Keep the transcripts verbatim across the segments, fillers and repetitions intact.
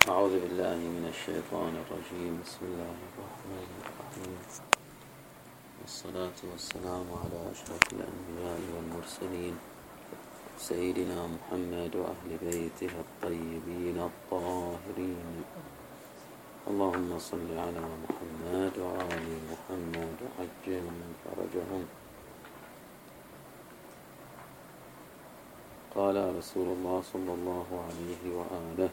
أعوذ بالله من الشيطان الرجيم. بسم الله الرحمن الرحيم، والصلاة والسلام على أشرف الأنبياء والمرسلين سيدنا محمد وأهل بيته الطيبين الطاهرين. اللهم صل على محمد وآل محمد وعجل فرجهم. قال رسول الله صلى الله عليه وآله: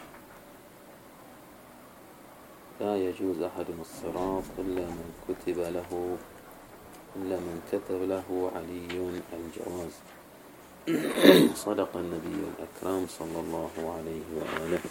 لا يجوز أحد الصراط إلا من كتب له إلا من كتب له علي الجواز. صدق النبي الأكرم صلى الله عليه وآله.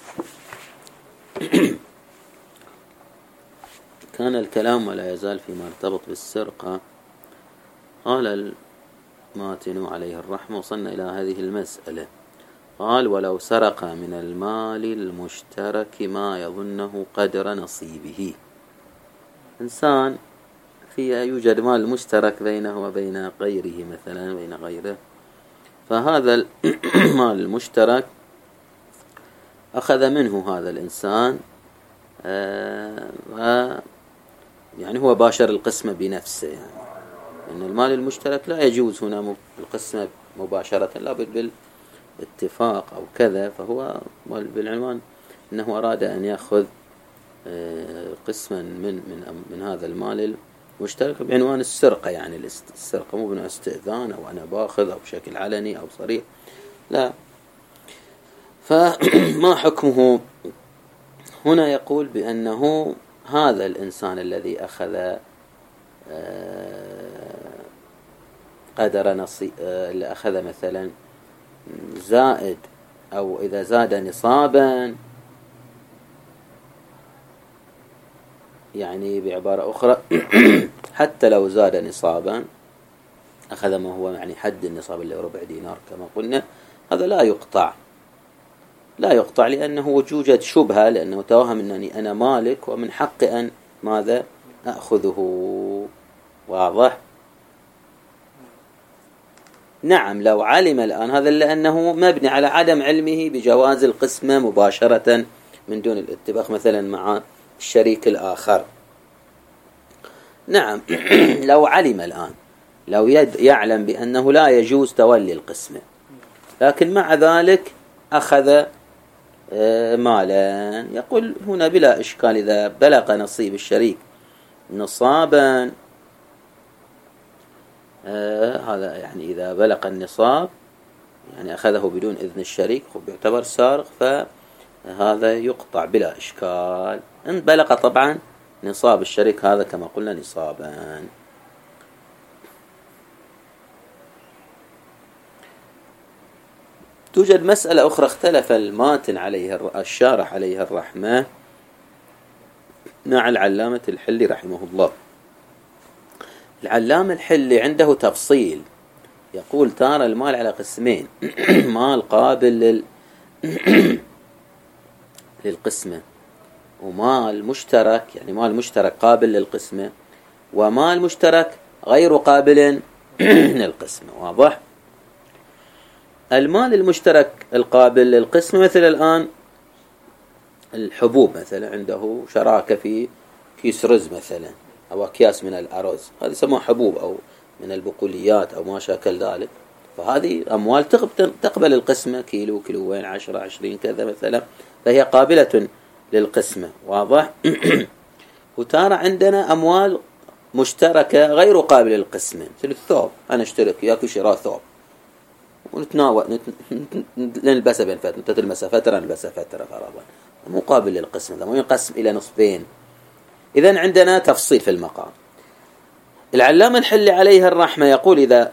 كان الكلام ولا يزال فيما ارتبط بالسرقة. قال الماتن عليه الرحمة: وصلنا إلى هذه المسألة. قال: ولو سرق من المال المشترك ما يظنه قدر نصيبه. إنسان في يوجد مال مشترك بينه وبين غيره، مثلا بين غيره، فهذا المال المشترك أخذ منه هذا الإنسان، آه يعني هو باشر القسمة بنفسه، يعني إن المال المشترك لا يجوز هنا القسمة مباشرة، لا بل اتفاق أو كذا. فهو بالعنوان أنه أراد أن يأخذ قسما من من من هذا المال المشترك بعنوان السرقة، يعني السرقة مو بعنوان استئذان أو أنا باخذ أو بشكل علني أو صريح، لا. فما حكمه هنا؟ يقول بأنه هذا الإنسان الذي أخذ قدر نصيب، اللي أخذ مثلا زائد، أو إذا زاد نصابا، يعني بعبارة أخرى حتى لو زاد نصابا أخذ ما هو يعني حد النصاب اللي ربع دينار كما قلنا، هذا لا يقطع، لا يقطع لأنه يوجد شبهة، لأنه توهم أنني أنا مالك ومن حق أن ماذا أخذه. واضح؟ نعم، لو علم الآن هذا، لأنه مبني على عدم علمه بجواز القسمة مباشرة من دون الاتفاق مثلا مع الشريك الآخر. نعم لو علم الآن، لو يعلم بأنه لا يجوز تولي القسمة، لكن مع ذلك أخذ مالا، يقول هنا بلا إشكال إذا بلغ نصيب الشريك نصابا، آه هذا يعني إذا بلغ النصاب يعني أخذه بدون إذن الشريك يعتبر سارق، فهذا يقطع بلا إشكال إن بلغ طبعا نصاب الشريك هذا كما قلنا نصابا. توجد مسألة أخرى اختلف الماتن عليه الشارح عليه الرحمة مع العلامة الحلي رحمه الله. العلامة الحلي عنده تفصيل، يقول: ترى المال على قسمين: مال قابل لل... للقسمة، ومال مشترك، يعني مال مشترك قابل للقسمة، ومال مشترك غير قابل للقسمة. واضح؟ المال المشترك القابل للقسمة مثل الآن الحبوب، مثلا عنده شراكة في كيس رز مثلا أو أكياس من الأرز، هذه يسموها حبوب أو من البقوليات أو ما شاكل ذلك، فهذه أموال تقبل القسمة، كيلو، كيلوين، عشرة، عشرين كذا مثلا، فهي قابلة للقسمة. واضح؟ وتارى عندنا أموال مشتركة غير قابلة للقسمة، مثل الثوب، أنا اشترك وياك شراء ثوب ونتناول نلبسه بين فترة، أنت تلبسه فترة نلبسه فترة، فرضا مو قابل للقسمة، ده مو ينقسم إلى نصفين. إذن عندنا تفصيل في المقام. العلامة الحلي عليه الرحمة يقول: إذا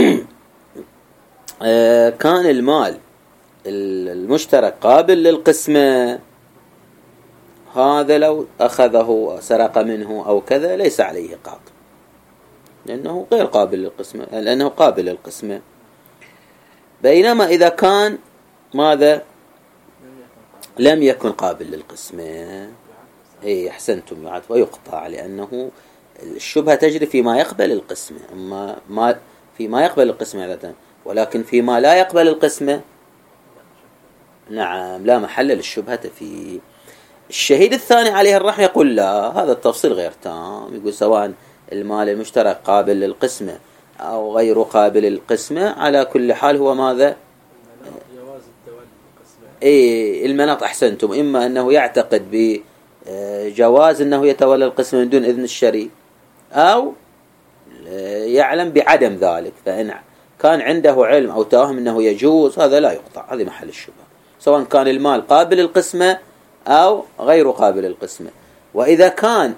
كان المال المشترك قابل للقسمة، هذا لو أخذه سرق منه أو كذا ليس عليه قاط، لأنه غير قابل للقسمة، لأنه قابل للقسمة. بينما إذا كان ماذا لم يكن قابل للقسمة، إيه أحسنتم، ويقطع، لأنه الشبهة تجري فيما يقبل القسمة، أما ما فيما يقبل القسمة عادة، ولكن فيما لا يقبل القسمة نعم لا محل للشبهة فيه. الشهيد الثاني عليه الرحمة يقول لا، هذا التفصيل غير تام، يقول سواء المال المشترك قابل للقسمة أو غير قابل للقسمة، على كل حال هو ماذا؟ جواز التولي القسمة. إيه المناط أحسنتم، إما أنه يعتقد بجواز أنه يتولى القسمة من دون إذن الشريك، أو يعلم بعدم ذلك، فإن كان عنده علم أو توهم أنه يجوز هذا لا يقطع، هذه محل الشبهة، سواء كان المال قابل للقسمة أو غير قابل للقسمة. وإذا كان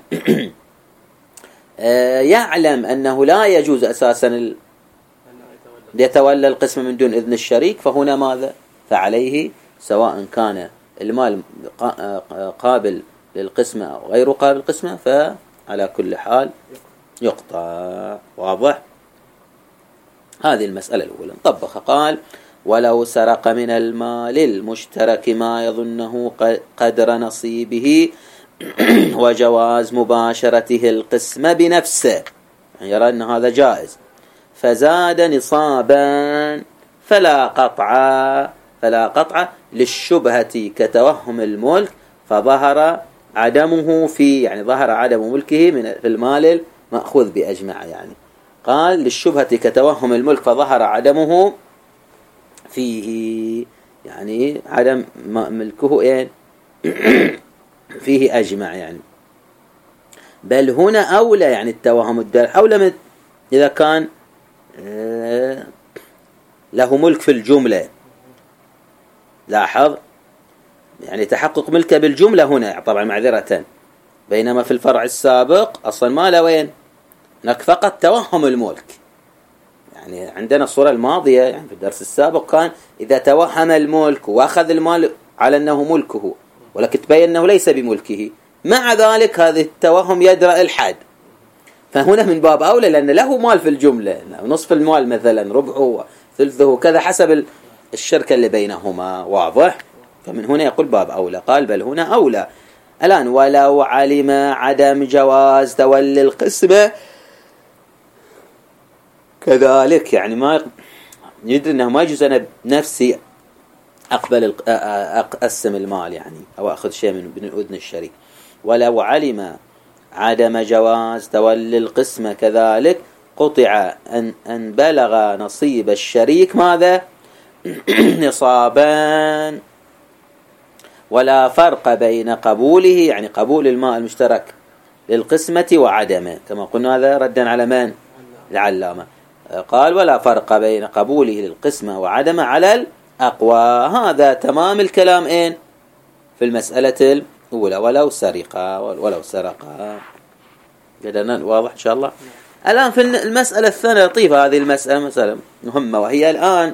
يعلم أنه لا يجوز أساسا يتولى القسمة من دون إذن الشريك، فهنا ماذا؟ فعليه سواء كان المال قابل للقسمة أو غير قابل للقسمة فعلى كل حال يقطع. واضح؟ هذه المسألة الأولى. طبخ قال ولو سرق من المال المشترك ما يظنه قدر نصيبه وجواز مباشرته القسمة بنفسه، يعني يرى أن هذا جائز، فزاد نصابا فلا قطع فلا قطع للشبهة كتوهم الملك فظهر عدمه في، يعني ظهر عدم ملكه من في المال المأخوذ بأجمع، يعني قال للشبهة كتوهم الملك فظهر عدمه فيه، يعني عدم ملكه إيه فيه أجمع، يعني بل هنا أولى، يعني التوهم الدال أولى من إذا كان له ملك في الجملة. لاحظ يعني تحقق ملكه بالجملة هنا طبعا معذرة، بينما في الفرع السابق أصلا ما له وين، هناك فقط توهم الملك. يعني عندنا الصورة الماضية يعني في الدرس السابق كان إذا توهم الملك وأخذ المال على أنه ملكه ولكن تبين أنه ليس بملكه، مع ذلك هذا التوهم يدرأ الحد، فهنا من باب أولى لأن له مال في الجملة، نصف المال مثلا ربعه ثلثه كذا حسب الشركة اللي بينهما. واضح؟ فمن هنا يقول باب أولى. قال بل هنا أولى. الآن ولو علم عدم جواز تولي القسمة كذلك، يعني ما يدري أنه ما يجوز أنا بنفسي أقبل أقسم المال يعني أو أخذ شيء من أذن الشريك، ولو علم عدم جواز تولي القسمة كذلك قطع أن, أن بلغ نصيب الشريك ماذا؟ نصابان، ولا فرق بين قبوله، يعني قبول المال المشترك للقسمة وعدمه، كما قلنا هذا ردا على من؟ العلامة. قال ولا فرق بين قبوله للقسمة وعدمه على الأقوى. هذا تمام الكلام إن في المسألة الأولى ولو سرق ولو سرق. جدنا واضح إن شاء الله. الآن في المسألة الثانية لطيفة، هذه المسألة مسألة مهمة، وهي الآن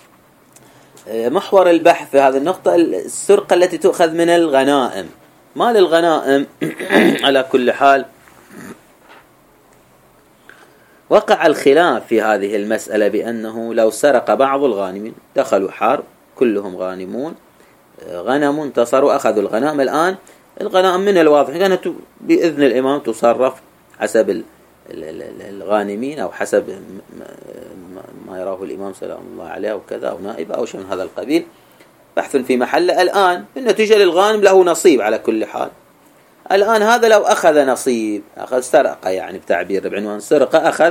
محور البحث في هذه النقطة السرقة التي تؤخذ من الغنائم. مال الغنائم على كل حال وقع الخلاف في هذه المسألة بأنه لو سرق بعض الغانمين، دخلوا حرب كلهم غانمون، غنم انتصروا أخذوا الغنائم، الآن الغنائم من الواضح كانت بإذن الإمام تصرف حسب الغانمين أو حسب ما يراه الإمام سلام الله عليه وكذا أو نائب أو شيء من هذا القبيل، بحث في محله. الآن النتيجة للغانم له نصيب على كل حال. الآن هذا لو أخذ نصيب، أخذ سرقة يعني بتعبير بعنوان سرقة، أخذ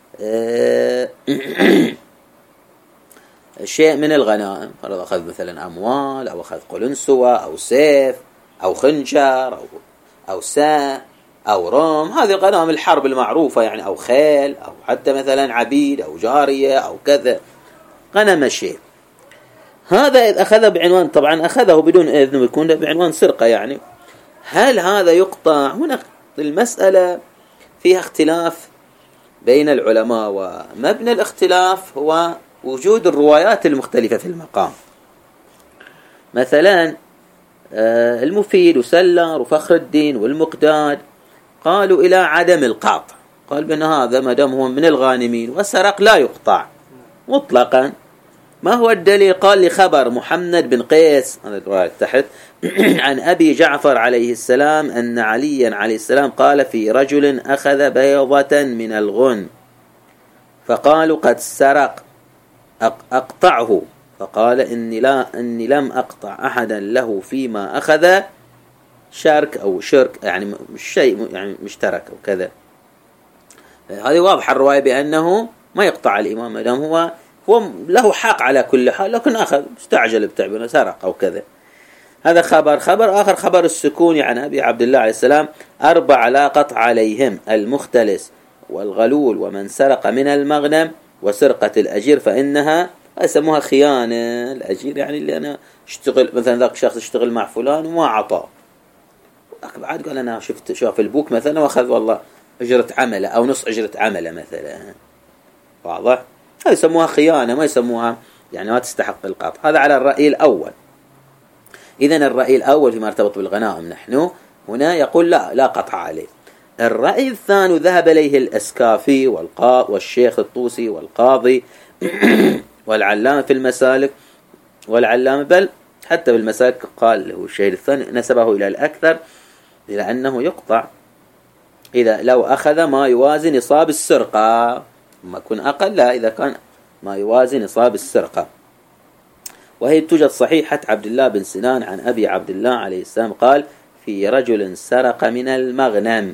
شيء من الغنائم، أخذ مثلا أموال أو أخذ قلنسوة أو سيف أو خنجر أو أو ساء أو رام، هذه الغنائم الحرب المعروفة يعني، أو خيل أو حتى مثلا عبيد أو جارية أو كذا، غنم شيء. هذا إذا أخذ بعنوان، طبعا أخذه بدون إذن يكون بعنوان سرقة يعني، هل هذا يقطع؟ هنا المسألة فيها اختلاف بين العلماء، ومبنى الاختلاف هو وجود الروايات المختلفة في المقام. مثلا المفيد وسلار وفخر الدين والمقداد قالوا إلى عدم القطع، قال بأن هذا ما دام هو من الغانمين وسرق لا يقطع مطلقا. ما هو الدليل؟ قال لخبر محمد بن قيس، هذا الرواية تحت، عن أبي جعفر عليه السلام أن عليا عليه السلام قال في رجل أخذ بيضة من الغن فقالوا قد سرق أقطعه، فقال إني, لا إني لم أقطع أحدا له فيما أخذ شرك أو شرك، يعني شيء يعني مشترك أو كذا. هذه واضحة الرواية بأنه ما يقطع الإمام، لأنه هو هو له حق على كل حال، لكن أخذ استعجل بتعبيره سرق أو كذا. هذا خبر. خبر آخر خبر السكون عن أبي عبد الله عليه السلام: أربع لا قطع عليهم: المختلس والغلول ومن سرق من المغنم وسرقة الأجير فإنها، يسموها خيانة. الأجير يعني اللي أنا اشتغل مثلا، ذاك شخص اشتغل مع فلان وما عطاه، بعد قال أنا شفت شاف البوك مثلا وأخذ والله أجرة عمله أو نص أجرة عمله مثلا، واضح؟ هذا يسموها خيانة، ما يسموها يعني ما تستحق القطع. هذا على الرأي الأول. إذن الرأي الأول فيما ارتبط بالغنائم نحن هنا يقول لا لا قطع عليه. الرأي الثاني ذهب إليه الأسكافي والقاء والشيخ الطوسي والقاضي والعلامة في المسالك والعلامة، بل حتى بالمسالك قال له الشيخ الثاني نسبه إلى الأكثر، لأنه يقطع إذا لو أخذ ما يوازي نصاب السرقة، ما يكون أقل، لا إذا كان ما يوازي نصاب السرقة. وهي توجد صحيحة عبد الله بن سنان عن أبي عبد الله عليه السلام قال: في رجل سرق من المغنم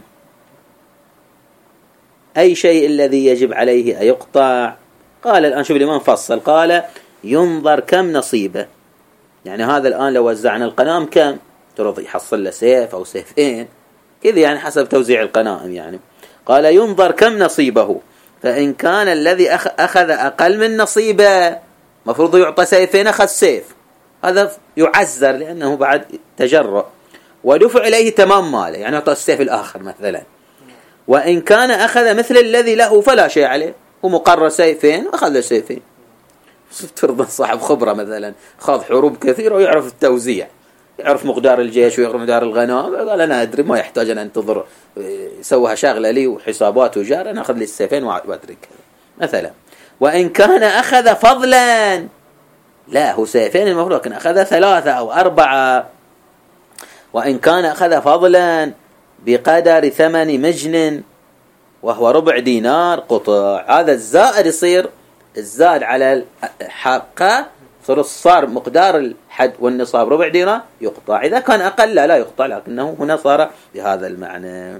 أي شيء الذي يجب عليه أن يقطع؟ قال الآن شوف الإمام فصل، قال: ينظر كم نصيبه. يعني هذا الآن لو وزعنا القنائم كم ترضي يحصل له سيف أو سيفين كذا، يعني حسب توزيع القنائم يعني. قال: ينظر كم نصيبه، فإن كان الذي أخذ أقل من نصيبه مفروض يعطى سيفين، أخذ سيف، هذا يعزر لأنه بعد تجرؤ، ودفع إليه تمام ماله، يعني يعطى السيف الآخر مثلا. وإن كان أخذ مثل الذي له فلا شيء عليه، هو مقرر سيفين وأخذ له سيفين. فرضا صاحب خبرة مثلا خاض حروب كثيرة ويعرف التوزيع، يعرف مقدار الجيش ويعرف مقدار الغنائم، قال أنا أدري ما يحتاج أن أنتظر يسويها شاغلة لي وحسابات وجار، أنا أخذ لي السيفين وأدرك مثلا. وإن كان أخذ فضلا، لا هو سيفين المفروض، لكن أخذ ثلاثة أو أربعة. وإن كان أخذ فضلا بقدر ثمن مجن وهو ربع دينار قطع، هذا الزائد يصير الزاد على الحقة، صار مقدار الحد والنصاب ربع دينار يقطع. إذا كان أقل لا, لا يقطع، لكنه هنا صار بهذا المعنى.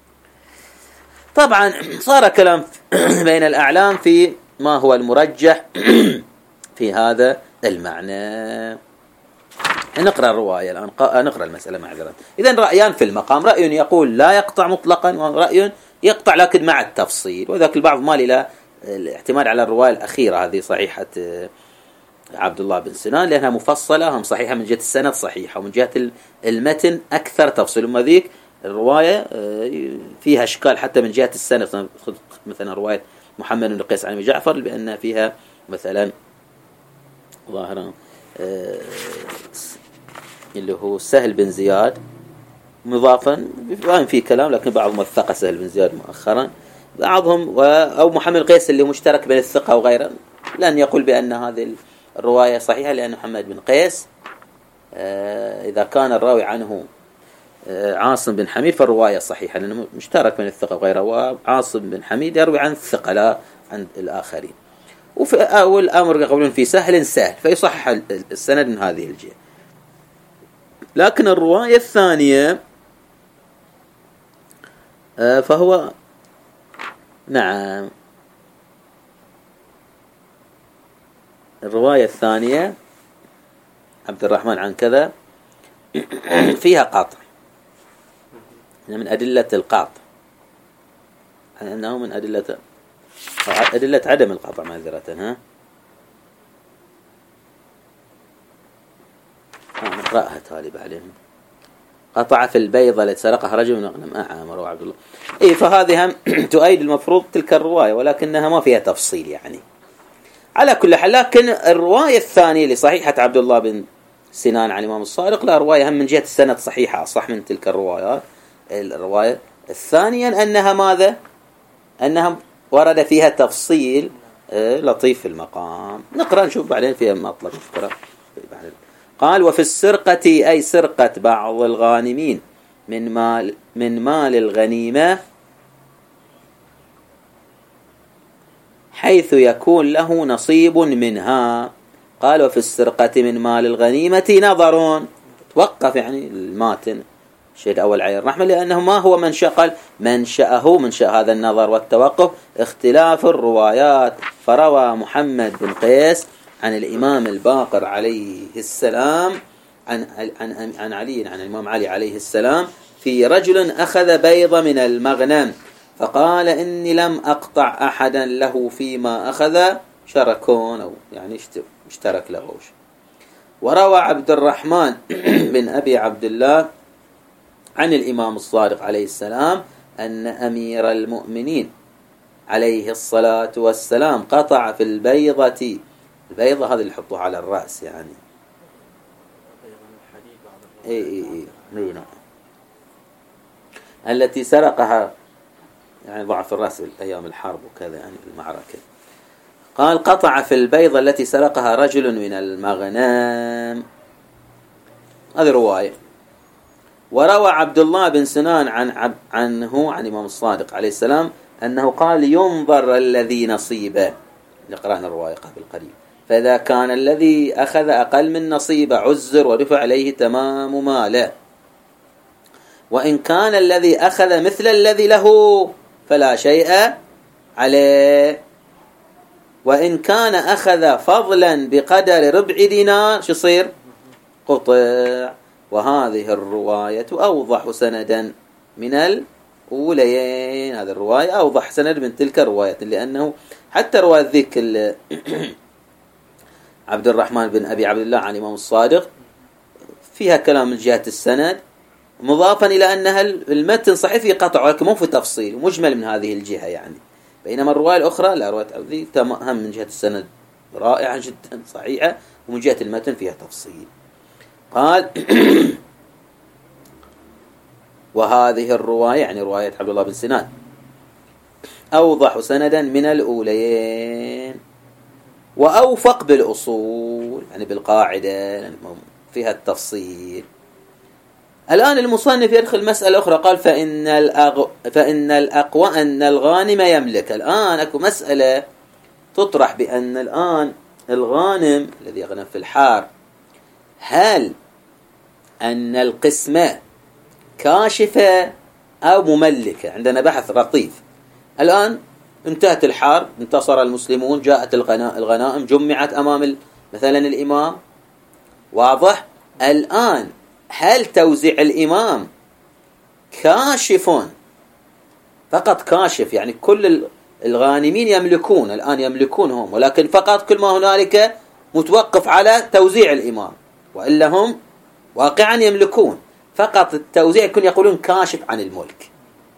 طبعا صار كلام بين الأعلام في ما هو المرجح في هذا المعنى. نقرأ الرواية الآن، نقرأ المسألة معذرة. إذن رأيان في المقام: رأي يقول لا يقطع مطلقا، ورأي يقطع لكن مع التفصيل. وذاك البعض مال إلى الاعتماد على الرواية الأخيرة هذه صحيحة عبد الله بن سنان، لأنها مفصلة، هم صحيحة من جهة السند صحيحة، ومن جهة المتن أكثر تفصيل. وما ذيك الرواية فيها إشكال حتى من جهة السند، مثلا رواية محمد بن قيس عن أبي جعفر بأن فيها مثلا ظاهرا اللي هو سهل بن زياد مضافا، في كلام لكن بعضهم وثق سهل بن زياد مؤخرا، بعضهم أو محمد قيس اللي مشترك بين الثقة وغيره، لن يقول بأن هذه الرواية صحيحة، لأن محمد بن قيس إذا كان الراوي عنه عاصم بن حميد فالرواية صحيحة، لأنه مشترك بين الثقة وغيره، وعاصم بن حميد يروي عن الثقة لا عن الآخرين. وفي أول أمر يقولون في سهل سهل، فيصحح السند من هذه الجهة. لكن الرواية الثانية فهو نعم الرواية الثانية عبد الرحمن عن كذا فيها قاطع، من أدلة القاطع، أنه من أدلة أدلة عدم القطع معذرة. ها نقرأها تالي بعدين. قطع في البيضة التي سرقها رجل من أغنم أعامر وعبد الله. إيه فهذه هم تؤيد المفروض تلك الرواية، ولكنها ما فيها تفصيل يعني على كل حال. لكن الرواية الثانية لصحيحة عبد الله بن سنان عن الإمام الصادق لا رواية هم من جهة السند صحيحة أصح من تلك الروايات. الرواية الثانية أنها ماذا؟ أنها ورد فيها تفصيل لطيف في المقام. نقرأ نشوف بعدين فيها مطلب نقرأ. قال: وفي السرقة أي سرقة بعض الغانمين من مال من مال الغنيمة حيث يكون له نصيب منها. قال وفي السرقة من مال الغنيمة نظر، توقف يعني الماتن الشيخ أول عليه الرحمة، لأنه ما هو منشأ، قال منشأه منشأ هذا النظر والتوقف اختلاف الروايات. فروى محمد بن قيس عن الإمام الباقر عليه السلام عن عن عن علي عن الإمام علي عليه السلام في رجل أخذ بيض من المغنم فقال إني لم أقطع أحدا له فيما أخذ شركون، أو يعني اشترك له. وروى عبد الرحمن بن أبي عبد الله عن الإمام الصادق عليه السلام أن أمير المؤمنين عليه الصلاة والسلام قطع في البيضة، البيضة هذه اللي يحطوها على الرأس يعني اي اي اي نعم، التي سرقها يعني ضعف الرأس أيام الحرب وكذا يعني المعركة. قال قطع في البيضة التي سرقها رجل من المغنم، هذه رواية. وروى عبد الله بن سنان عن عب عنه عن الإمام الصادق عليه السلام أنه قال ينظر الذي نصيبه، نقرأنا الرواية قبل قليل، فإذا كان الذي أخذ أقل من نصيبه عزر ورفع عليه تمام ماله، وإن كان الذي أخذ مثل الذي له فلا شيء عليه، وإن كان أخذ فضلا بقدر ربع دينار شو يصير؟ قطع. وهذه الرواية أوضح سندا من الأوليين، هذه الرواية أوضح سند من تلك الرواية، لأنه حتى رواية ذيك عبد الرحمن بن أبي عبد الله عن الإمام الصادق فيها كلام من جهة السند، مضافا إلى أنها المتن صحيح في قطع ولكن مو في تفصيل مجمل من هذه الجهة يعني، بينما الرواية الأخرى لا، رواية ذي هم من جهة السند رائعة جدا صحيحة، ومن جهة المتن فيها تفصيل. قال وهذه الرواية يعني رواية عبد الله بن سنان أوضح سندا من الأوليين وأوفق بالأصول يعني بالقاعدة يعني فيها التفصيل. الآن المصنف يدخل مسألة أخرى، قال فإن, الأغ... فإن الأقوى أن الغانم يملك. الآن أكو مسألة تطرح بأن الآن الغانم الذي يغنم في الحار هل أن القسمة كاشفة أو مملكة؟ عندنا بحث لطيف. الآن انتهت الحرب، انتصر المسلمون، جاءت الغنائم، جمعت أمام مثلا الإمام، واضح. الآن هل توزيع الإمام كاشف فقط، كاشف يعني كل الغانمين يملكون الآن يملكونهم، ولكن فقط كل ما هنالك متوقف على توزيع الإمام، وإلا هم واقعا يملكون، فقط التوزيع يكون يقولون كاشف عن الملك،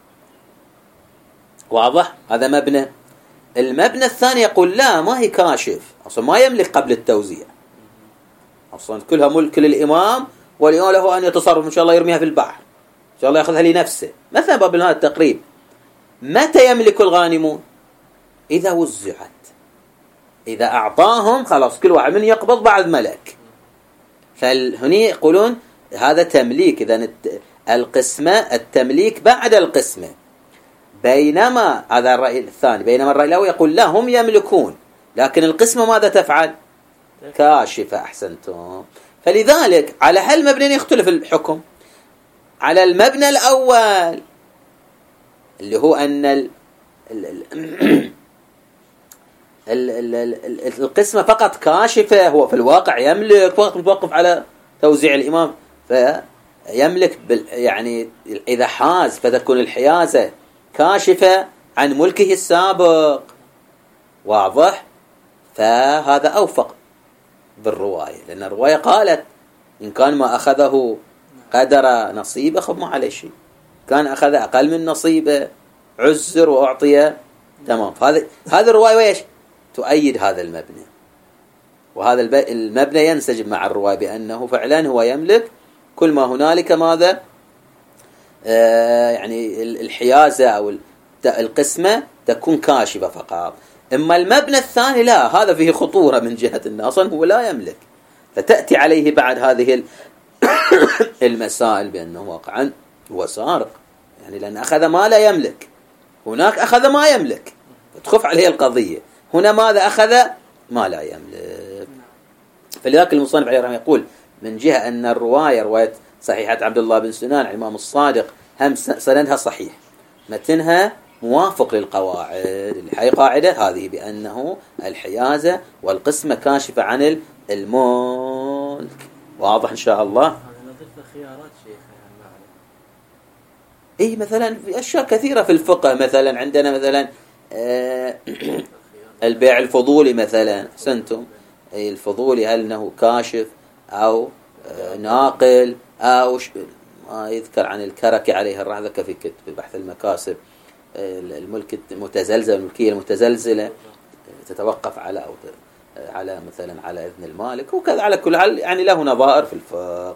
واضح. هذا مبنى. المبنى الثاني يقول لا، ما هي كاشف، أصلا ما يملك قبل التوزيع، أصلا كلها ملك للإمام، واليوم له أن يتصرف، إن شاء الله يرميها في البحر، إن شاء الله يأخذها لنفسه، مثلا باب هذا التقريب. متى يملك الغانمون؟ إذا وزعت، إذا أعطاهم خلاص كل واحد من يقبض بعد ملك. فهني يقولون هذا تمليك، إذا القسمة التمليك بعد القسمة. بينما هذا الرأي الثاني، بينما الرأي الأول يقول لا، هم يملكون لكن القسمة ماذا تفعل؟ كاشفة. أحسنتم. فلذلك على هالمبنى يختلف الحكم. على المبنى الأول اللي هو أن ال ال ال ال القسمة فقط كاشفة، هو في الواقع يملك، فقط متوقف على توزيع الإمام، فيملك يعني إذا حاز فتكون الحيازة كاشفة عن ملكه السابق، واضح. فهذا أوفق بالرواية، لأن الرواية قالت إن كان ما أخذه قدر نصيبه خب ما عليه شيء، كان أخذ أقل من نصيبه عزر وأعطي تمام. هذا هذا الرواية ويش تؤيد هذا المبنى، وهذا المبنى ينسجم مع الرواية بأنه فعلا هو يملك كل ما هنالك ماذا آه يعني الحيازة أو القسمة تكون كاشفة فقط. إما المبنى الثاني لا، هذا فيه خطورة من جهة أن أصلا هو لا يملك، فتأتي عليه بعد هذه المسائل بأنه واقعا هو سارق، يعني لأن أخذ ما لا يملك، هناك أخذ ما يملك فتخف عليه القضية، هنا ماذا أخذ ما لا يملك. فلذلك المصنف عليه الرحمة يقول من جهة أن الرواية رواية صحيحة عبد الله بن سنان الإمام الصادق هم سندها صحيح، متنها موافق للقواعد. اللي هي قاعدة هذه بأنه الحيازة والقسمة كاشفة عن الملك. واضح إن شاء الله؟ هذا نضيف خيارات شيخ يعني معنا. إيه مثلا في أشياء كثيرة في الفقه، مثلا عندنا مثلا آه البيع الفضولي مثلا، سنتم أي الفضولي هل أنه كاشف أو آه ناقل أو ما يذكر عن الكركي عليه الرحمة، ذكر في كتب بحث المكاسب الملك المتزلزل، الملكية المتزلزلة تتوقف على أو على مثلا على إذن المالك، وكذا على كل حال يعني له نظائر في الفقه.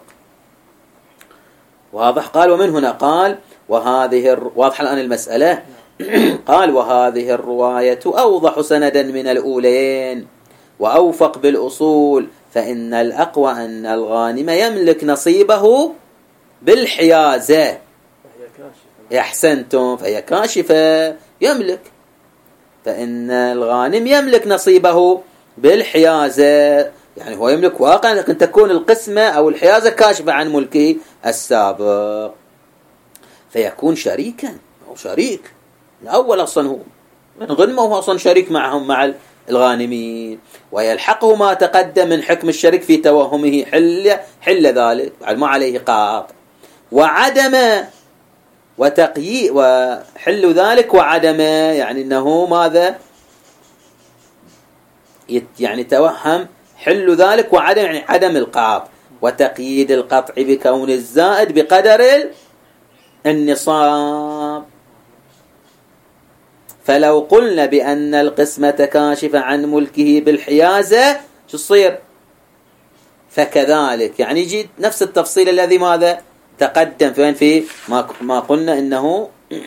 واضح؟ قال ومن هنا قال وهذه الر... واضح الآن المسألة. قال وهذه الرواية أوضح سندا من الأولين وأوفق بالأصول، فإن الأقوى أن الغانم يملك نصيبه بالحيازة. أحسنتم، فهي كاشفة يملك، فإن الغانم يملك نصيبه بالحيازة، يعني هو يملك واقعا، لكن تكون القسمة أو الحيازة كاشفة عن ملكه السابق، فيكون شريكا أو شريك من أول أصلا، هو من غنمه هو أصلا شريك معهم مع الغانمين، ويلحقه ما تقدم من حكم الشريك في توهمه حل, حل ذلك ما عليه قاط، وعدم وتقييد وحل ذلك وعدم، يعني أنه ماذا يعني توهم حل ذلك وعدم، يعني عدم القاط، وتقييد القطع بكون الزائد بقدر النصاب. فلو قلنا بأن القسمة كاشفة عن ملكه بالحيازة شو تصير؟ فكذلك، يعني يجي نفس التفصيل الذي ماذا تقدم في في ما ما قلنا إنه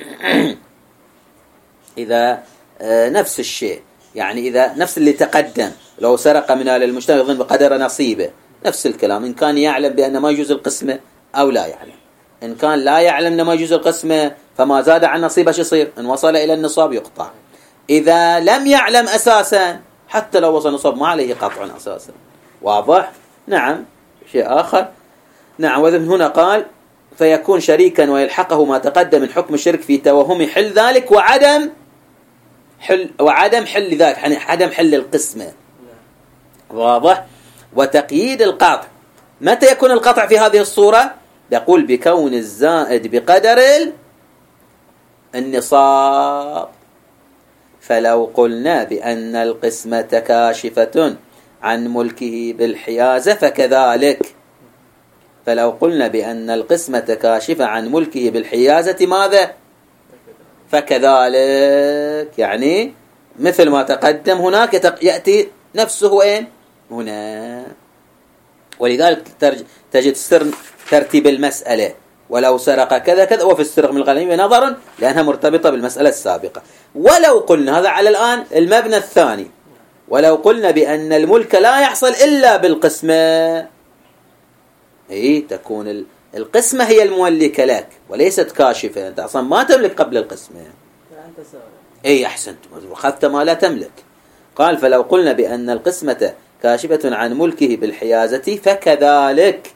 إذا نفس الشيء، يعني إذا نفس اللي تقدم لو سرق من آل المجتمع يظن بقدر نصيبه، نفس الكلام، إن كان يعلم بأن ما يجوز القسمة أو لا يعلم. إن كان لا يعلم أن ما يجوز القسمة فما زاد عن نصيبه شو يصير؟ إن وصل إلى النصاب يقطع. إذا لم يعلم أساسا حتى لو وصل النصاب ما عليه قطع أساسا. واضح؟ نعم. شيء آخر، نعم. ومن هنا قال فيكون شريكا ويلحقه ما تقدم من حكم الشرك في توهم حل ذلك وعدم حل وعدم حل ذلك، يعني عدم حل القسمة. واضح؟ وتقييد القطع، متى يكون القطع في هذه الصورة؟ يقول بكون الزائد بقدر النصاب. فلو قلنا بأن القسمة كاشفة عن ملكه بالحيازة فكذلك. فلو قلنا بأن القسمة كاشفة عن ملكه بالحيازة ماذا؟ فكذلك، يعني مثل ما تقدم هناك يأتي نفسه أين؟ هنا. ولذلك تجد سر ترتيب المسألة، ولو سرق كذا كذا، وفي السرق من الغنيمة نظرا لأنها مرتبطة بالمسألة السابقة. ولو قلنا هذا على الآن المبنى الثاني، ولو قلنا بأن الملك لا يحصل إلا بالقسمة، اي تكون القسمة هي المملكة لك وليست كاشفة، أنت أصلا ما تملك قبل القسمة. اي أحسنت، أخذت ما لا تملك. قال فلو قلنا بأن القسمة كاشفة عن ملكه بالحيازة فكذلك،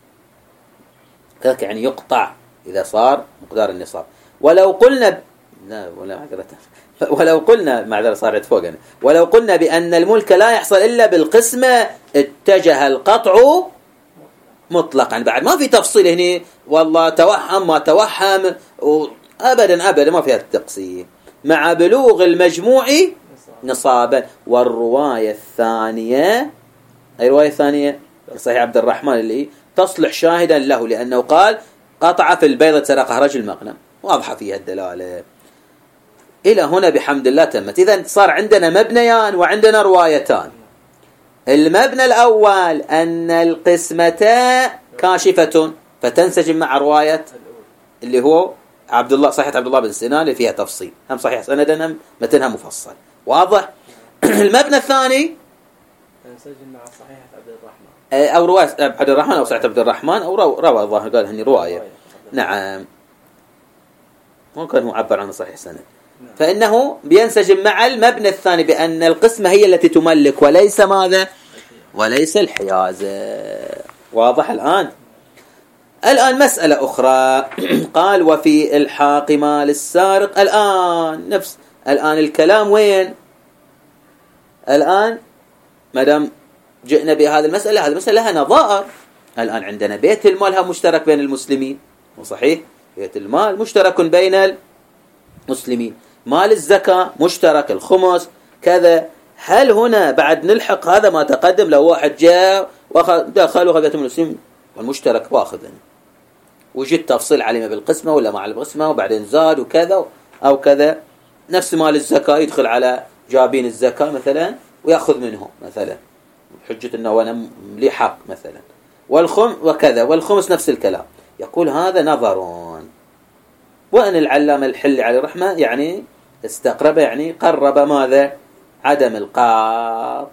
ذلك يعني يقطع إذا صار مقدار النصاب. ولو قلنا ب... لا ولا معذرة ولو قلنا معذرة صارت فوقنا ولو قلنا بأن الملك لا يحصل إلا بالقسمة اتجه القطع مطلقا، بعد ما في تفصيل هنا والله توهم ما توهم، أبدا أبدا ما فيها التقسيم، مع بلوغ المجموع نصابا. والرواية الثانية، أي رواية ثانية صحيح عبد الرحمن اللي تصلح شاهدا له، لأنه قال قطع في البيضة سرقها رجل مغنم، واضحة فيها الدلالة. إلى هنا بحمد الله تمت. إذن صار عندنا مبنيان وعندنا روايتان. المبنى الأول أن القسمة كاشفة فتنسجم مع رواية اللي هو عبد الله صحيح عبد الله بن سنان اللي فيها تفصيل، هم صحيح سندا هم متنها مفصل. واضح؟ المبنى الثاني تنسجم مع صحيح عبد الرحمن أو رواية عبد الرحمن أو صحيح عبد الرحمن أو روى الظاهر قال هني رواية. نعم، ممكن هو عبر عن صحيح سند. فإنه بينسجم مع المبنى الثاني بأن القسمة هي التي تملك وليس ماذا وليس الحيازة. واضح الآن؟ الآن مسألة أخرى. قال وفي إلحاق مال السارق. الآن نفس الآن الكلام وين؟ الآن مدام جئنا بهذه المسألة، هذه المسألة لها نظائر. الآن عندنا بيت المال مشترك بين المسلمين، وصحيح بيت المال مشترك بين المسلمين، مال الزكاة مشترك، الخمس كذا. هل هنا بعد نلحق هذا ما تقدم؟ لو واحد جاء ودخل وخذ بيت المسلمين والمشترك واخذ، وجد تفصيل عليه بالقسمة ولا مع القسمة وبعدين زاد وكذا أو كذا، نفس مال الزكاة يدخل على جابين الزكاة مثلا ويأخذ منهم مثلا حجة أنه أنا لي حق مثلا، والخم وكذا، والخمس نفس الكلام. يقول هذا نظرون. وأن العلامة الحلي عليه الرحمة يعني استقرب، يعني قرب ماذا؟ عدم القاط.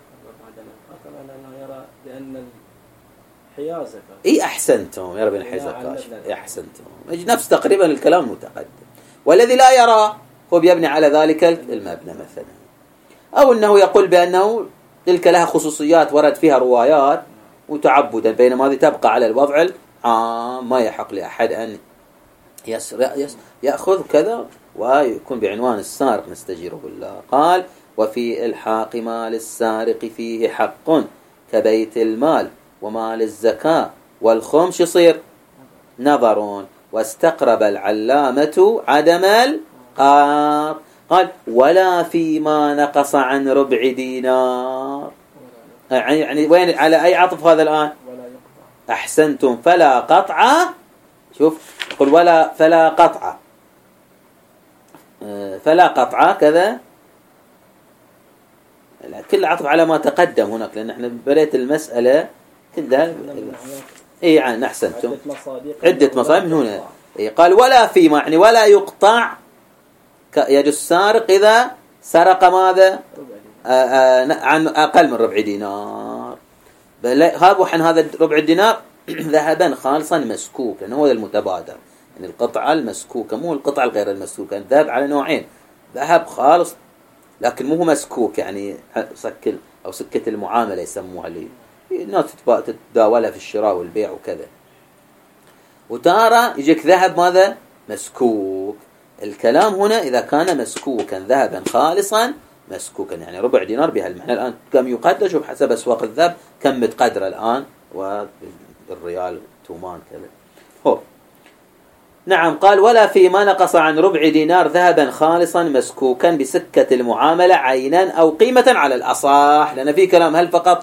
لأنه يرى بأن الحيازة إيه أحسنتم يا رب الحيازة كاشف. إيه أحسنتم، نفس تقريبا الكلام المتقدم. والذي لا يرى هو بيبني على ذلك المبنى مثلا، أو أنه يقول بأنه تلك لها خصوصيات ورد فيها روايات وتعبدا، بينما هذه تبقى على الوضع العام، ما يحق لأحد أن يسرق يس يأخذ كذا ويكون بعنوان السارق نستجير بالله. قال وفي إلحاق مال السارق فيه حق كبيت المال ومال الزكاة والخمس يصير نظرون. واستقرب العلامة عدم القاط. قال ولا فيما نقص عن ربع دينار. يعني وين على أي عطف هذا الآن؟ أحسنتم. فلا قطع. شوف يقول ولا فلا قطع، فلا قطع كذا، كل عطف على ما تقدم هناك، لأن احنا بداية المسألة كلها اي يعني أحسنتم عدة مصادر من هنا. إيه قال ولا فيما، يعني ولا يقطع يد السارق إذا سرق ماذا؟ عن أقل من ربع دينار. هذا عن هذا ربع الدينار ذهبا خالصا مسكوكا، لأنه هو المتبادر، يعني القطعة المسكوكة مو القطعة الغير المسكوكة. الذهب على نوعين، ذهب خالص لكن مو مسكوك، يعني سكل أو سكة المعاملة يسموها، اللي الناس تتداولها في الشراء والبيع وكذا. وتارة يجيك ذهب ماذا؟ مسكوك. الكلام هنا إذا كان مسكوكا ذهبا خالصا مسكوكا، يعني ربع دينار بهالمعنى. الآن كم يقدر؟ شوف حسب أسواق الذهب كم متقدر الآن، والريال تومان كذا. هو نعم. قال ولا فيما نقص عن ربع دينار ذهبا خالصا مسكوكا بسكة المعاملة عينا أو قيمة على الأصح، لأن في كلام هل فقط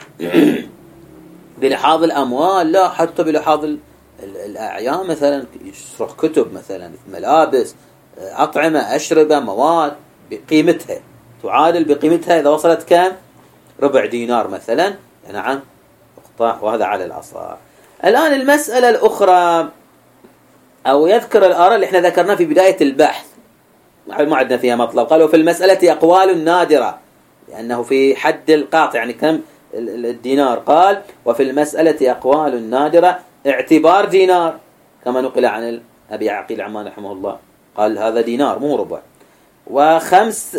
بلحاظ الأموال؟ لا، حتى بلحاظ الأعيان، مثلا يشرح كتب مثلا، ملابس، أطعمة، أشربة، مواد بقيمتها تعادل بقيمتها إذا وصلت كم؟ ربع دينار مثلا. نعم اقطع، وهذا على الأصح. الآن المسألة الأخرى، أو يذكر الآراء اللي احنا ذكرناها في بداية البحث، ما عندنا فيها مطلب. قالوا في المسألة أقوال نادرة، لأنه في حد القاط يعني كم الدينار. قال وفي المسألة أقوال نادرة اعتبار دينار، كما نقل عن أبي عقيل عمان رحمه الله، قال هذا دينار مو ربع. وخمس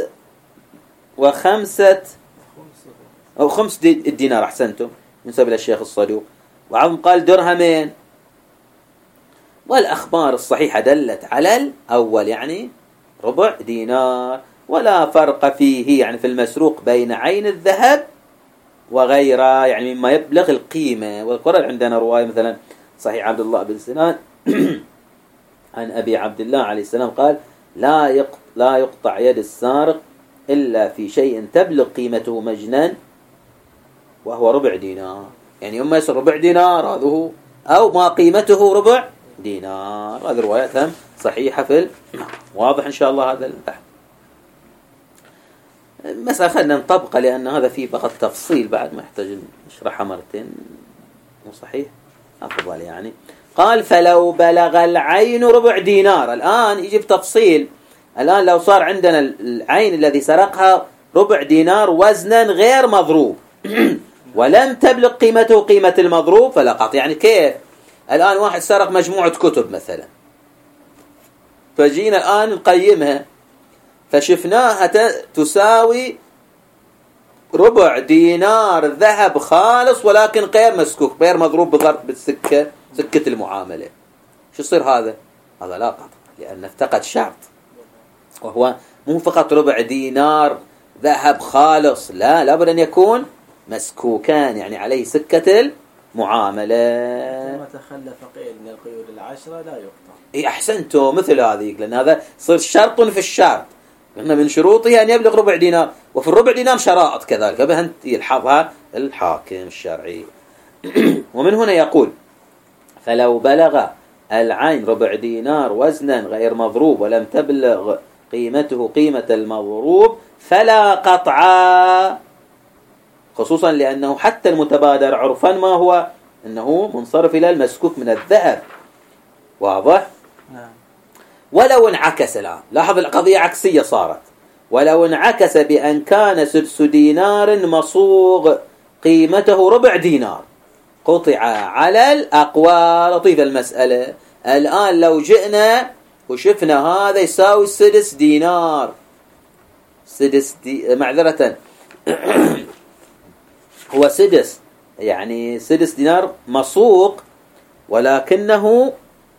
وخمسة أو خمس الدينار، أحسنتم، نسب إلى الشيخ الصدوق. وعظم قال درهمين. والأخبار الصحيحة دلت على الأول، يعني ربع دينار، ولا فرق فيه يعني في المسروق بين عين الذهب وغيره، يعني مما يبلغ القيمة. والقرآن عندنا رواية مثلا صحيح عبد الله بن سنان عن أبي عبد الله عليه السلام قال لا يقطع, لا يقطع يد السارق إلا في شيء تبلغ قيمته مجنا وهو ربع دينار، يعني إما يصير ربع دينار هذا هو، أو ما قيمته ربع دينار. هذه روايات هم صحيحة في واضح إن شاء الله هذا البحث. مسألة خلنا نطبقه لأن هذا فيه فقط تفصيل، بعد ما يحتاج نشرحها مرتين، مو صحيح أفضل يعني. قال فلو بلغ العين ربع دينار. الآن يجيب تفصيل. الآن لو صار عندنا العين الذي سرقها ربع دينار وزنا غير مضروب ولم تبلغ قيمته قيمة المضروب فلا قطع. يعني كيف؟ الآن واحد سرق مجموعة كتب مثلا، فجينا الآن نقيمها فشفناها تساوي ربع دينار ذهب خالص ولكن غير مسكوك، غير مضروب بضرب بالسكة، سكة المعاملة، شو يصير هذا؟ هذا لا قطع، لأن افتقد شرط، وهو مو فقط ربع دينار ذهب خالص، لا، لابد أن يكون مسكوكان، يعني عليه سكة المعاملة. ما تخلف قيد من القيود العشرة لا يقطع. إيه أحسنتوا، مثل هذه، لأن هذا صير شرط في الشرط، قلنا من شروطه أن يبلغ ربع دينار، وفي الربع دينار شرائط كذلك فبهن يلحظها الحاكم الشرعي. ومن هنا يقول: فلو بلغ العين ربع دينار وزنا غير مضروب ولم تبلغ قيمته قيمة المضروب فلا قطع، خصوصا لأنه حتى المتبادر عرفا ما هو؟ أنه منصرف إلى المسكوك من الذهب، واضح؟ نعم. ولو انعكس الآن، لاحظ القضية عكسية صارت، ولو انعكس بأن كان سدس دينار مصوغ قيمته ربع دينار قطع على الأقوى. لطيفة المسألة. الآن لو جئنا وشفنا هذا يساوي سدس دينار، سدس دي معذرة هو سدس، يعني سدس دينار مصوغ ولكنه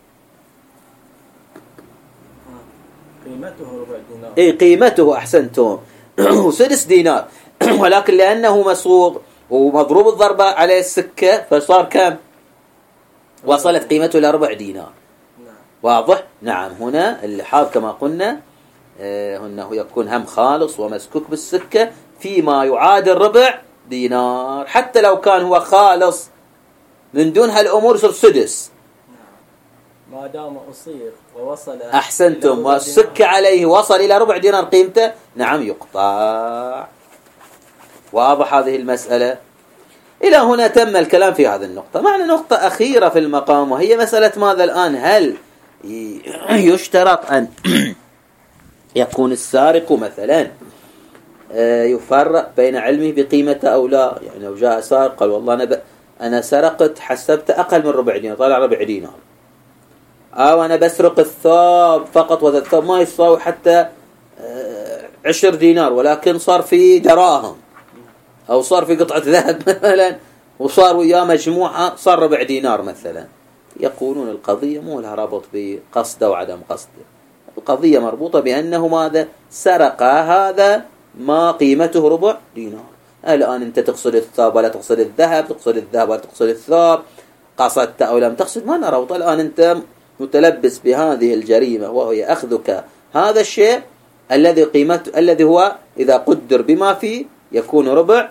قيمته ربع دينار. اي قيمته احسنتم سدس دينار ولكن لانه مسوق ومضروب الضربه عليه السكه فصار كم؟ وصلت قيمته الى ربع دينار. نعم. واضح؟ نعم. هنا اللحاظ كما قلنا آه انه يكون هم خالص ومسكوك بالسكه فيما يعادل ربع دينار، حتى لو كان هو خالص من دون هالامور يصير سدس. ما دام أصيغ ووصل أحسنتم، والسكة عليه وصل إلى ربع دينار قيمته، نعم يقطع. واضح هذه المسألة؟ إلى هنا تم الكلام في هذه النقطة. معنا نقطة أخيرة في المقام، وهي مسألة ماذا الآن؟ هل يشترط أن يكون السارق مثلا يفرق بين علمه بقيمته أو لا؟ يعني لو جاء سارق قال والله أنا, أنا سرقت حسبت أقل من ربع دينار، طلع ربع دينار، أو أنا بسرق الثوب فقط وهذا الثوب ما يساوي حتى عشر دينار ولكن صار في دراهم، أو صار في قطعة ذهب مثلا وصار وياه مجموعة صار ربع دينار مثلا. يقولون القضية مو لها ربط بقصده وعدم قصده، القضية مربوطة بأنه ماذا؟ سرق هذا ما قيمته ربع دينار. الآن أنت تقصد الثوب ولا تقصد الذهب، تقصد الذهب ولا تقصد الثوب، قصدت أو لم تقصد، ما نربط. الآن أنت متلبس بهذه الجريمة وهي أخذك هذا الشيء الذي قيمته الذي هو إذا قدر بما فيه يكون ربع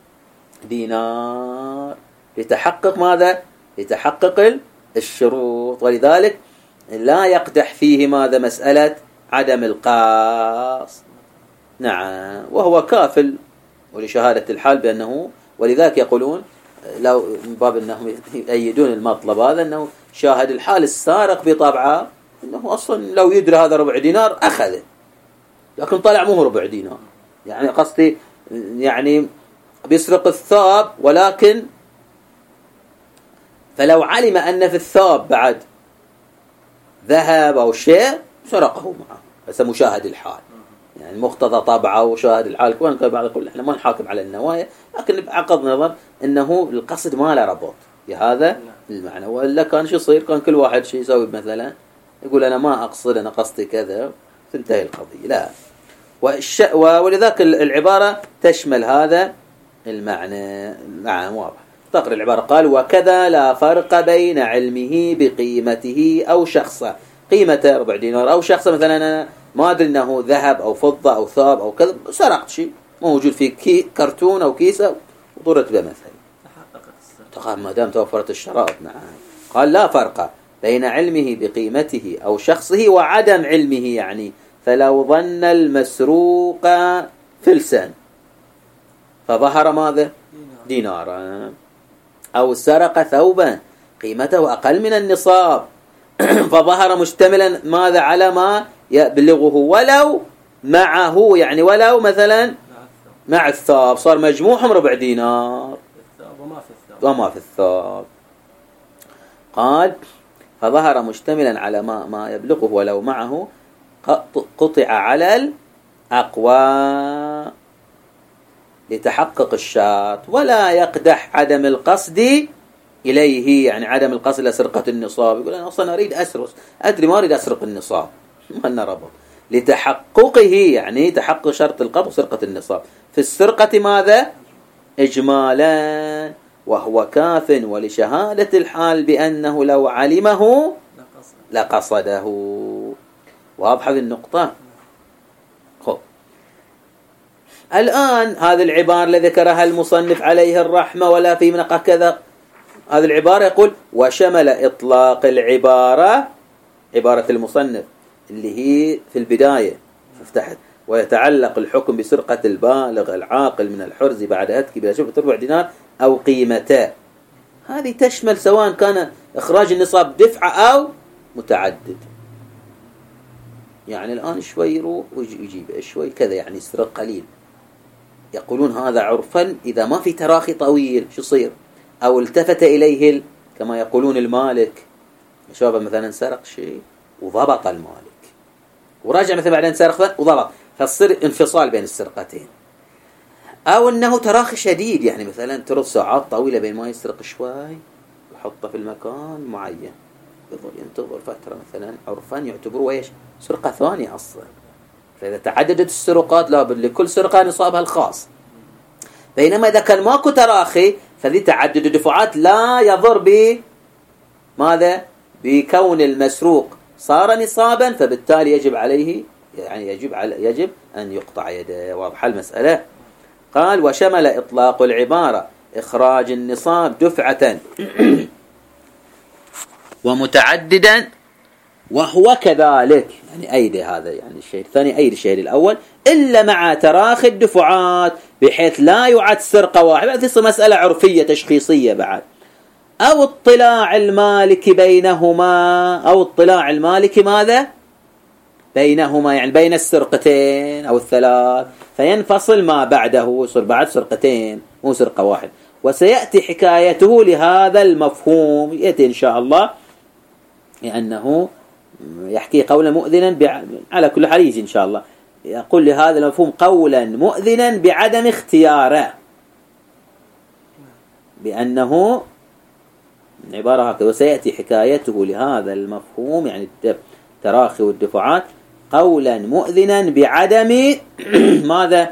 دينار لتحقق ماذا؟ لتحقق الشروط. ولذلك لا يقدح فيه ماذا؟ مسألة عدم القاص. نعم، وهو كافل ولشهادة الحال بأنه، ولذلك يقولون لو من باب أنهم يؤيدون المطلب هذا أنه شاهد الحال السارق بطبعه أنه أصلا لو يدري هذا ربع دينار أخذه، لكن طلع مو ربع دينار. يعني قصدي يعني بيسرق الثوب ولكن فلو علم أن في الثوب بعد ذهب أو شيء سرقه معه، بس مشاهد الحال، يعني مقتضى طبعه وشاهد الحال. كون بعض يقول احنا ما نحاكم على النوايا، لكن بعقد نظر انه القصد ما له ربط بهذا المعنى، والا كان شو يصير؟ كان كل واحد شيء يسوي مثلا يقول انا ما اقصد، انا قصدي كذا، تنتهي القضيه. لا، والش... ولذلك العباره تشمل هذا المعنى. نعم واضح. تقرأ العباره قال: وكذا لا فرق بين علمه بقيمته او شخصه، قيمته ربع دينار او شخصه مثلا انا ما أدري أنه ذهب أو فضة أو ثوب أو كذا، سرقت شيء موجود في كي كرتون أو كيسة وضرت به مثلا، ما دام توفرت الشرائط. نعم. قال: لا فرق بين علمه بقيمته أو شخصه وعدم علمه، يعني فلو ظن المسروق فلسا فظهر ماذا؟ دينارا، أو سرق ثوبا قيمته أقل من النصاب فظهر مشتملا ماذا؟ على ما يبلغه ولو معه، يعني ولو مثلا مع الثوب صار مجموعهم ربع دينار وما في الثوب وما في الثوب. قال: فظهر مشتملا على ما ما يبلغه ولو معه قطع على الأقوى. لتحقق الشرط، ولا يقدح عدم القصد إليه، يعني عدم القصد لسرقة النصاب. يقول أنا أصلا أريد أسرق، أدري ما أريد أسرق النصاب، ما لنا ربط. لتحققه يعني تحقق شرط القبض وسرقة النصاب. في السرقة ماذا؟ إجمالا، وهو كاف، ولشهادة الحال بأنه لو علمه لقصده. واضحة النقطة؟ خب الآن هذه العبارة التي ذكرها المصنف عليه الرحمة ولا في منقى كذا، هذه العبارة يقول وشمل إطلاق العبارة، عبارة المصنف اللي هي في البداية افتحت ويتعلق الحكم بسرقة البالغ العاقل من الحرز بعد هتك بلا شبهة ربع دينار أو قيمته، هذه تشمل سواء كان إخراج النصاب دفعة أو متعدد. يعني الآن شوي يروح ويجيب شوي كذا، يعني يسرق قليل. يقولون هذا عرفا إذا ما في تراخي طويل شو يصير؟ أو التفت إليه كما يقولون المالك، شباب مثلا سرق شيء وضبط المالك ورجع مثلا بعدين سرق وضبط، فتصير انفصال بين السرقتين. أو أنه تراخي شديد، يعني مثلا ترد ساعات طويلة بين ما يسرق شوي ويحطه في المكان معين، يظل ينتظر فترة مثلا، عرفا يعتبروه ايش؟ سرقة ثانية أصلا. فإذا تعددت السرقات لابد لكل سرقة نصابها الخاص. بينما إذا كان ماكو تراخي فذي تعدد الدفعات لا يضر ب ماذا؟ بكون المسروق صار نصابا، فبالتالي يجب عليه يعني يجب على يجب أن يقطع يده. واضحة المسألة؟ قال وشمل إطلاق العبارة إخراج النصاب دفعة ومتعددا وهو كذلك، يعني أيدي هذا يعني الشيء الثاني أيدي الشيء الأول، إلا مع تراخي الدفعات بحيث لا يعد سرقة واحدة. هذه مسألة عرفية تشخيصية بعد. أو اطلاع المالك بينهما، أو اطلاع المالك ماذا؟ بينهما، يعني بين السرقتين أو الثلاث، فينفصل ما بعده، يصير بعد سرقتين مو سرقة واحد. وسيأتي حكايته لهذا المفهوم، يأتي إن شاء الله، لأنه يحكي قولا مؤذنا ب... على كل حال يجي إن شاء الله يقول لهذا المفهوم قولا مؤذنا بعدم اختياره، بأنه عبارة هكذا. وسيأتي حكايته لهذا المفهوم يعني التراخي والدفعات قولا مؤذنا بعدم ماذا؟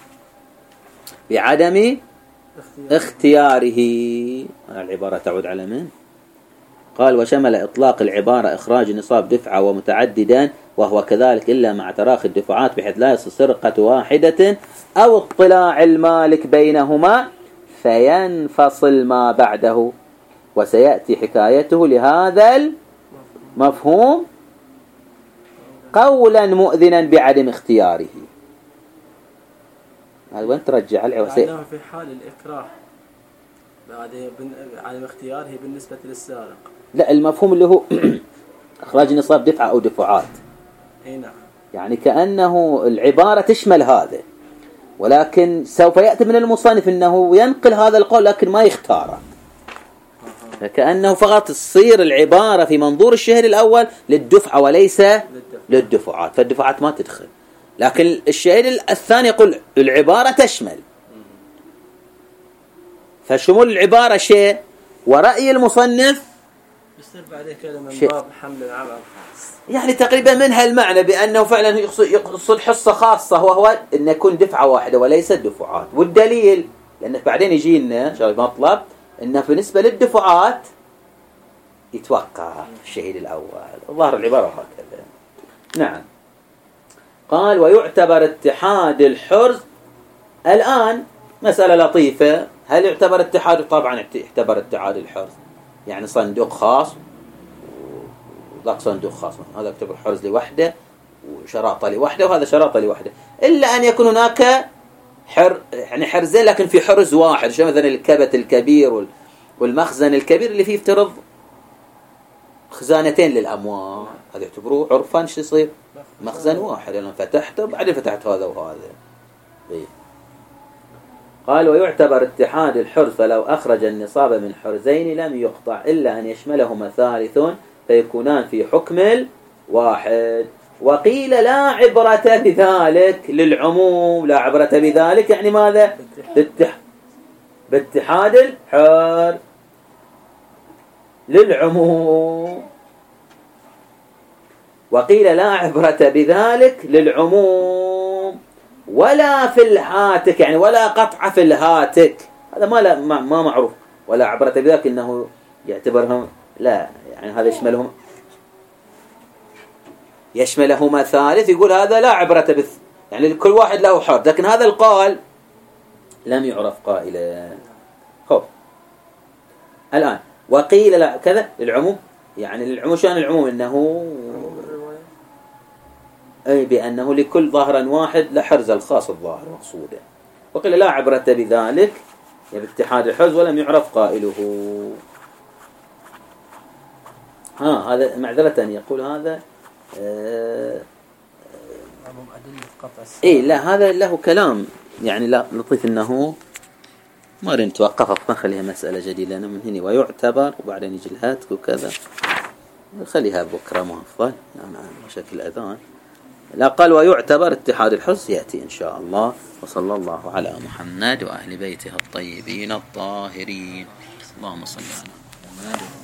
بعدم اختياره. العبارة تعود على من؟ قال وشمل إطلاق العبارة إخراج النصاب دفعة ومتعددا وهو كذلك إلا مع تراخي الدفعات بحيث لا يصير سرقة واحدة أو اطلاع المالك بينهما فينفصل ما بعده. وسيأتي حكايته لهذا المفهوم قولا مؤذنا بعدم اختياره. هذا وين ترجع العوسي؟ في حال الإكراه بعد عدم اختياره بالنسبة للسارق. لا، المفهوم اللي هو إخراج النصاب دفعة أو دفعات. أي نعم. يعني كأنه العبارة تشمل هذا، ولكن سوف يأتي من المصنف أنه ينقل هذا القول لكن ما يختاره، فكأنه فقط تصير العبارة في منظور الشهر الأول للدفعة وليس للدفعات، فالدفعات ما تدخل. لكن الشهر الثاني يقول العبارة تشمل، فشمول العبارة شيء ورأي المصنف يصير بعد كده من باب حمل العام الخاص، يعني تقريبا من هالمعنى بأنه فعلا يقصد حصة خاصة وهو أن يكون دفعة واحدة وليس الدفعات. والدليل لأنه بعدين يجي لنا شغل مطلب أنه بالنسبة للدفعات يتوقع الشهيد الأول، ظهر العبارة هكذا. نعم. قال ويعتبر اتحاد الحرز. الآن مسألة لطيفة، هل يعتبر اتحاد؟ طبعا يعتبر اتحاد الحرز، يعني صندوق خاص وذاك صندوق خاص، هذا يعتبر حرز لوحده وشراطة لوحده وهذا شراطة لوحده، إلا أن يكون هناك حر يعني حرزين لكن في حرز واحد، شو مثلا الكبت الكبير والمخزن الكبير اللي فيه افترض خزانتين للأموال، هذا يعتبروه عرفان شو يصير مخزن واحد، لأن فتحته بعدين فتحت هذا وهذا. إيه. قال ويعتبر اتحاد الحرز فلو أخرج النصاب من حرزين لم يقطع إلا أن يشملهما ثالث فيكونان في حكم الواحد. وقيل لا عبرة بذلك للعموم. لا عبرة بذلك يعني ماذا؟ باتحاد الحال للعموم. وقيل لا عبرة بذلك للعموم ولا في الهاتك، يعني ولا قطع في الهاتك، هذا ما لا ما, ما معروف. ولا عبرة بذلك إنه يعتبرهم، لا يعني هذا يشملهم يشملهما ثالث، يقول هذا لا عبرة بث، يعني كل واحد له حرف، لكن هذا القال لم يعرف قائلا. خب الآن وقيل لا كذا للعموم، يعني للعموم شان العموم إنه أي بأنه لكل ظاهر واحد لحرز الخاص الظاهر مقصوده. وقيل لا عبرة بذلك يعني باتحاد الحرز ولم يعرف قائله. ها هذا معذرة يقول هذا آه إيه لا هذا له كلام يعني لا لطيف إنه ما رين نتوقف نخليها مسألة جديدة من هنا ويعتبر وبعدين يجي الهاتك وكذا، خليها بكرة مو أفضل نعم بشكل أذان. لا قال ويعتبر اتحاد الحرز يأتي إن شاء الله. وصلى الله على محمد وأهل بيته الطيبين الطاهرين. اللهم صل على محمد.